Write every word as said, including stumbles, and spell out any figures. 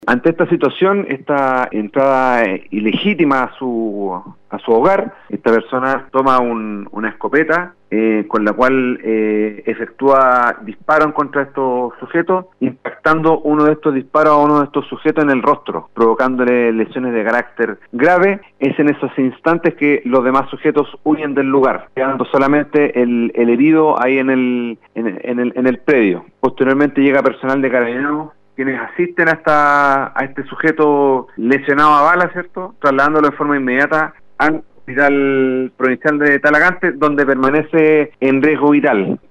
Ante esta situación, esta entrada eh, ilegítima a su a su hogar, esta persona toma un, una escopeta eh, con la cual eh, efectúa disparos contra estos sujetos, impactando uno de estos disparos a uno de estos sujetos en el rostro, provocándole lesiones de carácter grave. Es en esos instantes que los demás sujetos huyen del lugar, quedando solamente el, el herido ahí en el, en, en el en el predio. Posteriormente llega personal de Carabineros, quienes asisten hasta a este sujeto lesionado a bala, ¿cierto?, trasladándolo de forma inmediata al Hospital Provincial de Talagante, donde permanece en riesgo vital.